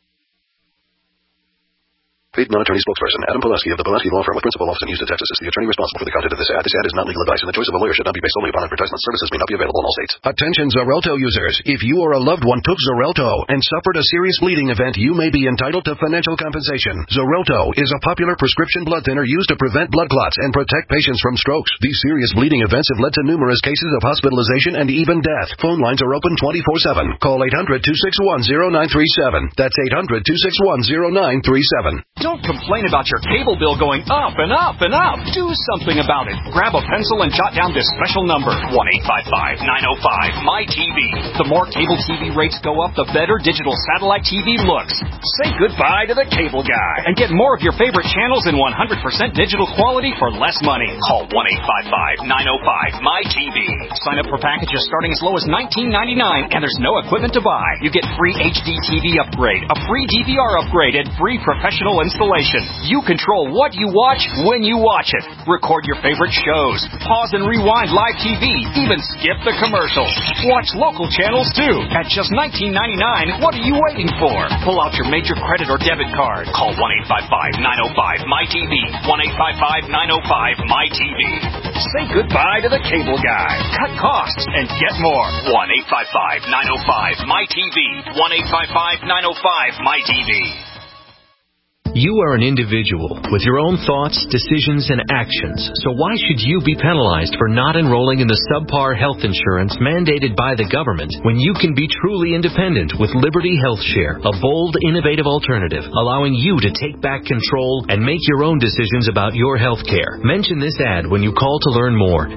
Paid non-attorney spokesperson Adam Pulaski of the Pulaski Law Firm with principal office in Houston, Texas is the attorney responsible for the content of this ad. This ad is not legal advice, and the choice of a lawyer should not be based solely upon advertisement. Services may not be available in all states. Attention Xarelto users. If you or a loved one took Xarelto and suffered a serious bleeding event, you may be entitled to financial compensation. Xarelto is a popular prescription blood thinner used to prevent blood clots and protect patients from strokes. These serious bleeding events have led to numerous cases of hospitalization and even death. Phone lines are open 24/7. Call 800-261-0937. That's 800-261-0937. Don't complain about your cable bill going up and up and up. Do something about it. Grab a pencil and jot down this special number, 1-855-905-MY-TV. The more cable TV rates go up, the better digital satellite TV looks. Say goodbye to the cable guy and get more of your favorite channels in 100% digital quality for less money. Call 1-855-905-MY-TV. Sign up for packages starting as low as $19.99, and there's no equipment to buy. You get free HD TV upgrade, a free DVR upgrade, and free professional installation. You control what you watch when you watch it. Record your favorite shows. Pause and rewind live TV. Even skip the commercials. Watch local channels too. At just $19.99, what are you waiting for? Pull out your major credit or debit card. Call 1-855-905-MY-TV. 1-855-905-MY-TV. Say goodbye to the cable guy. Cut costs and get more. 1-855-905-MY-TV. 1-855-905-MY-TV. You are an individual with your own thoughts, decisions, and actions, so why should you be penalized for not enrolling in the subpar health insurance mandated by the government when you can be truly independent with Liberty Health Share, a bold, innovative alternative allowing you to take back control and make your own decisions about your health care? Mention this ad when you call to learn more.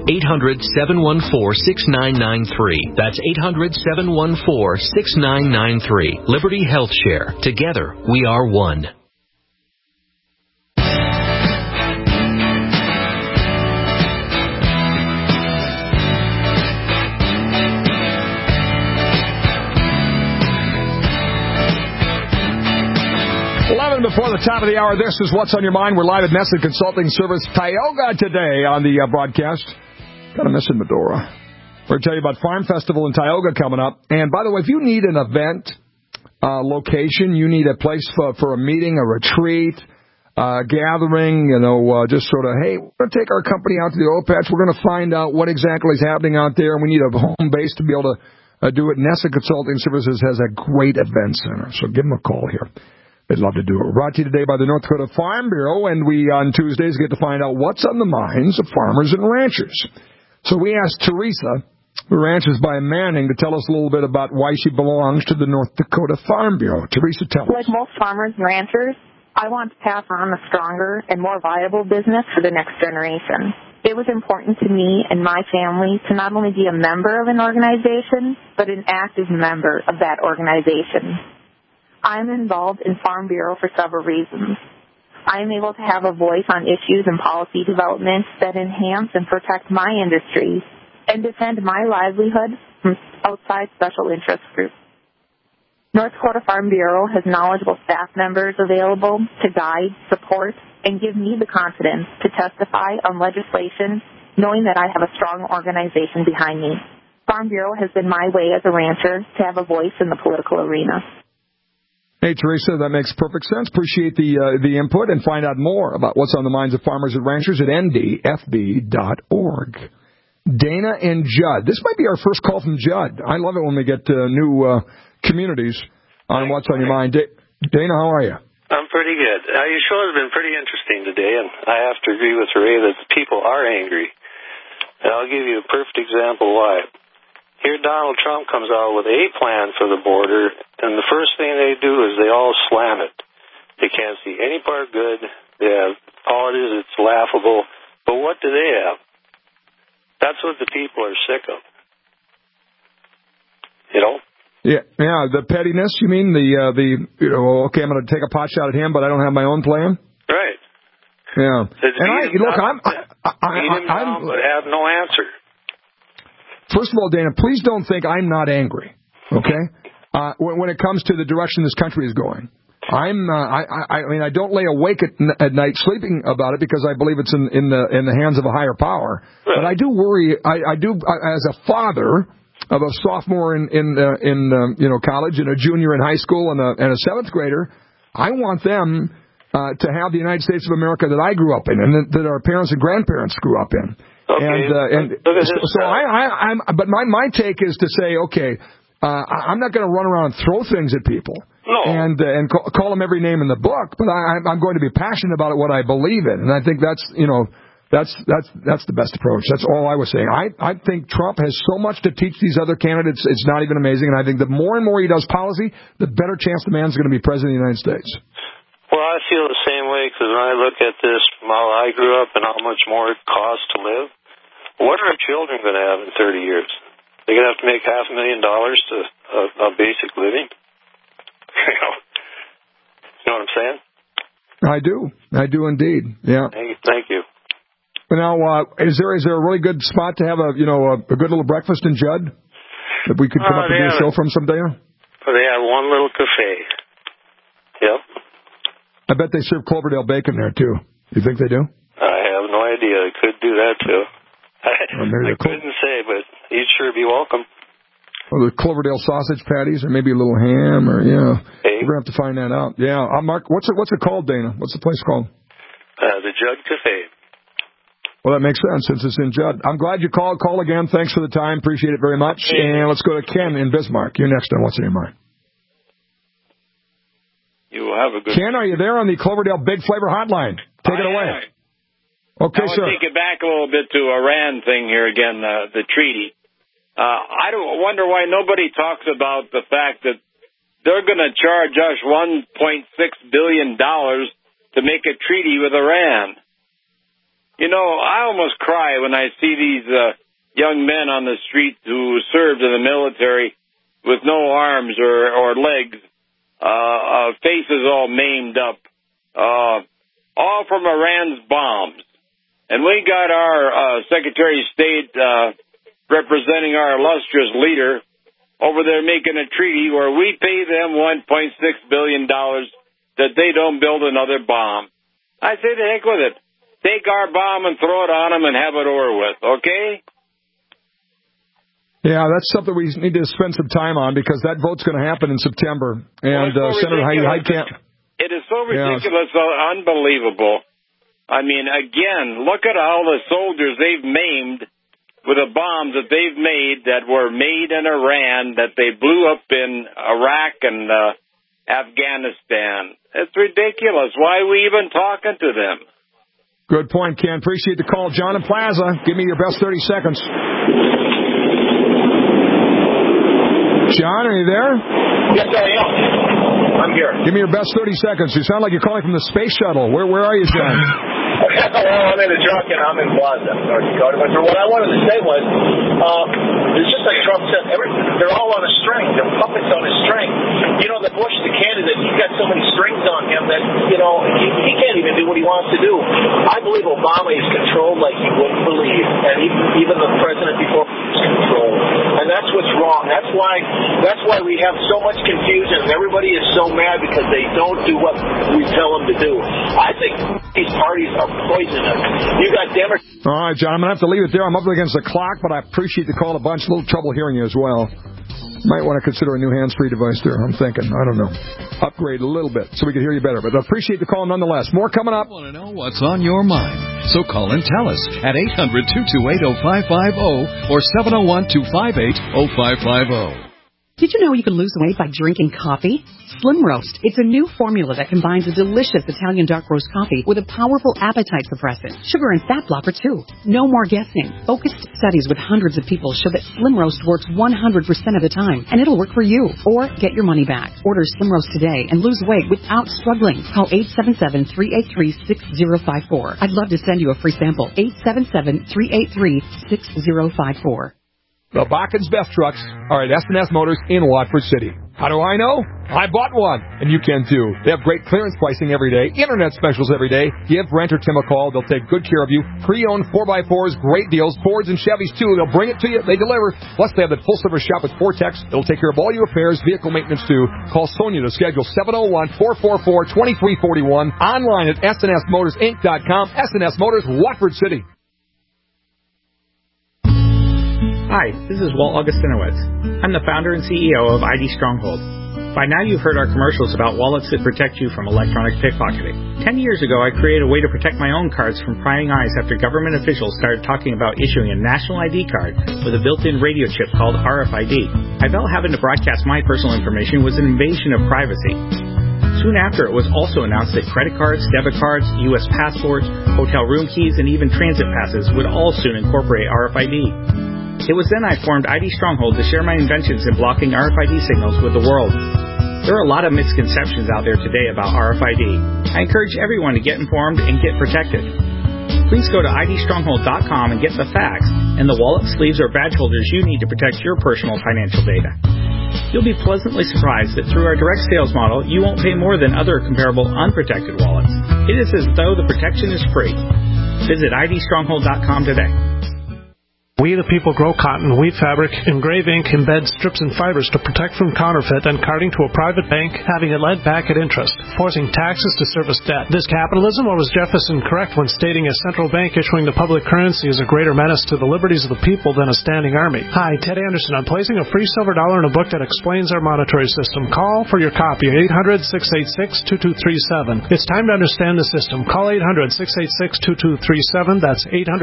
800-714-6993. That's 800-714-6993. Liberty Health Share. Together, we are one. Before the top of the hour, this is What's on Your Mind. We're live at Nessa Consulting Service Tioga today on the broadcast. Kind of missing Medora. We're going to tell you about Farm Festival in Tioga coming up. And by the way, if you need an event location, you need a place for a meeting, a retreat, gathering, just sort of, hey, we're going to take our company out to the oil patch. We're going to find out what exactly is happening out there. And we need a home base to be able to do it. Nessa Consulting Services has a great event center. So give them a call here. They'd love to do it. We're brought to you today by the North Dakota Farm Bureau, and we, on Tuesdays, get to find out what's on the minds of farmers and ranchers. So we asked Teresa Ranches by Manning to tell us a little bit about why she belongs to the North Dakota Farm Bureau. Teresa, tell us. Like most farmers and ranchers, I want to pass on a stronger and more viable business for the next generation. It was important to me and my family to not only be a member of an organization, but an active member of that organization. I'm involved in Farm Bureau for several reasons. I am able to have a voice on issues and policy developments that enhance and protect my industry and defend my livelihood from outside special interest groups. North Dakota Farm Bureau has knowledgeable staff members available to guide, support, and give me the confidence to testify on legislation, knowing that I have a strong organization behind me. Farm Bureau has been my way as a rancher to have a voice in the political arena. Hey, Teresa, that makes perfect sense. Appreciate the input, and find out more about what's on the minds of farmers and ranchers at ndfb.org. Dana and Judd. This might be our first call from Judd. I love it when we get new communities on what's on your mind. Dana, how are you? I'm pretty good. Your show has been pretty interesting today, and I have to agree with Ray that the people are angry. And I'll give you a perfect example why. Here Donald Trump comes out with a plan for the border, and the first thing they do is they all slam it. They can't see any part good. They have all it is, it's laughable. But what do they have? That's what the people are sick of. You know? Yeah, the pettiness, you mean? Okay, I'm going to take a pot shot at him, but I don't have my own plan? Right. Yeah. But have no answer. First of all, Dana, please don't think I'm not angry, okay? When it comes to the direction this country is going. I mean, I don't lay awake at night sleeping about it because I believe it's in the hands of a higher power. Right. But I do worry. I do as a father of a sophomore in college and a junior in high school and a seventh grader. I want them to have the United States of America that I grew up in and that our parents and grandparents grew up in. Okay. But my take is to say, okay, I'm not going to run around and throw things at people. No. And call them every name in the book, but I'm going to be passionate about what I believe in, and I think that's the best approach. That's all I was saying. I think Trump has so much to teach these other candidates. It's not even amazing, and I think the more and more he does policy, the better chance the man's going to be president of the United States. Well, I feel the same way because when I look at this, while I grew up and how much more it costs to live, what are our children going to have in 30 years? They're going to have to make $500,000 to a basic living. You know what I'm saying? I do indeed. Yeah. Thank you. Now, is there a really good spot to have a good little breakfast in Judd that we could come up and do a show from someday? They have one little cafe. Yep. I bet they serve Cloverdale bacon there too. You think they do? I have no idea. They could do that too. I couldn't say, but you'd sure be welcome. Or the Cloverdale sausage patties, or maybe a little ham, or Hey. We're going to have to find that out. Yeah, Mark, what's it called, Dana? What's the place called? The Judd Cafe. Well, that makes sense since it's in Judd. I'm glad you called. Call again. Thanks for the time. Appreciate it very much. Hey. And let's go to Ken in Bismarck. You're next on What's in Your Mind. You have a good... Ken, are you there on the Cloverdale Big Flavor Hotline? Take it away. Okay, now, sir. I'll take it back a little bit to Iran thing here again, the treaty. I wonder why nobody talks about the fact that they're going to charge us $1.6 billion to make a treaty with Iran. You know, I almost cry when I see these young men on the street who served in the military with no arms or legs, faces all maimed up, all from Iran's bombs. And we got our Secretary of State representing our illustrious leader over there making a treaty where we pay them $1.6 billion that they don't build another bomb. I say the heck with it. Take our bomb and throw it on them and have it over with, okay? Yeah, that's something we need to spend some time on because that vote's going to happen in September. And Senator Heitkamp... It is so ridiculous, so unbelievable. I mean, again, look at all the soldiers they've maimed with the bombs that they've made that were made in Iran, that they blew up in Iraq and Afghanistan. It's ridiculous. Why are we even talking to them? Good point, Ken. Appreciate the call. John in Plaza, give me your best 30 seconds. John, are you there? Yes, I am. I'm here. Give me your best 30 seconds. You sound like you're calling from the space shuttle. Where are you, John? Well, I'm in a truck and I'm in Plaza, North Dakota. But what I wanted to say was, it's just like Trump said, they're all on a string. They're puppets on a string. You know, the Bush, the candidate, he's got so many strings on him that, you know, he can't even do what he wants to do. I believe Obama is controlled like you wouldn't believe. And even the president before was controlled. And that's what's wrong. That's why we have so much confusion. And everybody is so mad because they don't do what we tell them to do. I think these parties are poisonous. You got Democrats. All right, John, I'm going to have to leave it there. I'm up against the clock, but I appreciate the call a bunch. A little trouble hearing you as well. Might want to consider a new hands-free device there. I'm thinking. I don't know. Upgrade a little bit so we can hear you better. But I appreciate the call nonetheless. More coming up. I want to know what's on your mind. So call and tell us at 800-228-0550 or 701-258-0550. Did you know you can lose weight by drinking coffee? Slim Roast. It's a new formula that combines a delicious Italian dark roast coffee with a powerful appetite suppressant, sugar and fat blocker too. No more guessing. Focused studies with hundreds of people show that Slim Roast works 100% of the time, and it'll work for you. Or get your money back. Order Slim Roast today and lose weight without struggling. Call 877-383-6054. I'd love to send you a free sample. 877-383-6054. The Bakken's Best trucks are at S&S Motors in Watford City. How do I know? I bought one, and you can too. They have great clearance pricing every day, internet specials every day. Give Brent or Tim a call. They'll take good care of you. Pre-owned 4x4s, great deals. Fords and Chevys too. They'll bring it to you. They deliver. Plus, they have the full-service shop with Vortex. They'll take care of all your repairs, vehicle maintenance too. Call Sonia to schedule 701-444-2341. Online at SNSMotorsInc.com. S&S Motors, Watford City. Hi, this is Walt Augustinowitz. I'm the founder and CEO of ID Stronghold. By now you've heard our commercials about wallets that protect you from electronic pickpocketing. 10 years ago, I created a way to protect my own cards from prying eyes after government officials started talking about issuing a national ID card with a built-in radio chip called RFID. I felt having to broadcast my personal information was an invasion of privacy. Soon after, it was also announced that credit cards, debit cards, U.S. passports, hotel room keys, and even transit passes would all soon incorporate RFID. It was then I formed ID Stronghold to share my inventions in blocking RFID signals with the world. There are a lot of misconceptions out there today about RFID. I encourage everyone to get informed and get protected. Please go to idstronghold.com and get the facts and the wallet, sleeves, or badge holders you need to protect your personal financial data. You'll be pleasantly surprised that through our direct sales model, you won't pay more than other comparable unprotected wallets. It is as though the protection is free. Visit idstronghold.com today. We the people grow cotton, weave fabric, engrave ink, embed strips and fibers to protect from counterfeit and carting to a private bank, having it lent back at interest, forcing taxes to service debt. This capitalism, or was Jefferson correct when stating a central bank issuing the public currency is a greater menace to the liberties of the people than a standing army? Hi, Ted Anderson. I'm placing a free silver dollar in a book that explains our monetary system. Call for your copy at 800-686-2237. It's time to understand the system. Call 800-686-2237. That's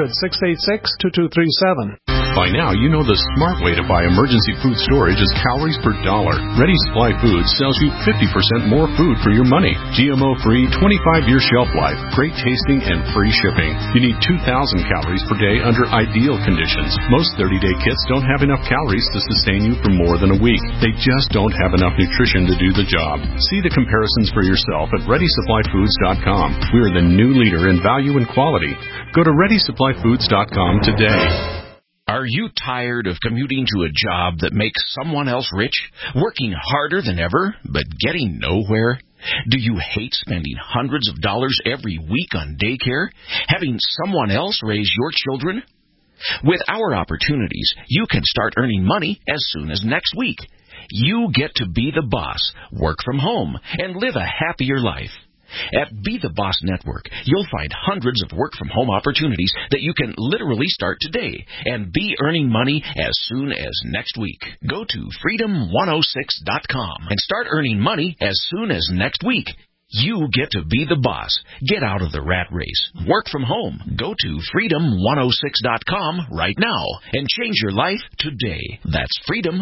800-686-2237. By now, you know the smart way to buy emergency food storage is calories per dollar. Ready Supply Foods sells you 50% more food for your money. GMO-free, 25-year shelf life, great tasting, and free shipping. You need 2,000 calories per day under ideal conditions. Most 30-day kits don't have enough calories to sustain you for more than a week. They just don't have enough nutrition to do the job. See the comparisons for yourself at ReadySupplyFoods.com. We are the new leader in value and quality. Go to ReadySupplyFoods.com today. Are you tired of commuting to a job that makes someone else rich, working harder than ever, but getting nowhere? Do you hate spending hundreds of dollars every week on daycare, having someone else raise your children? With our opportunities, you can start earning money as soon as next week. You get to be the boss, work from home, and live a happier life. At Be the Boss Network, you'll find hundreds of work-from-home opportunities that you can literally start today and be earning money as soon as next week. Go to freedom106.com and start earning money as soon as next week. You get to be the boss. Get out of the rat race. Work from home. Go to freedom106.com right now and change your life today. That's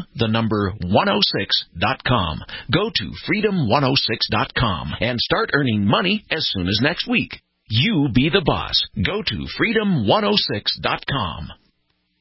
freedom106.com. Go to freedom106.com and start earning money as soon as next week. You be the boss. Go to freedom106.com.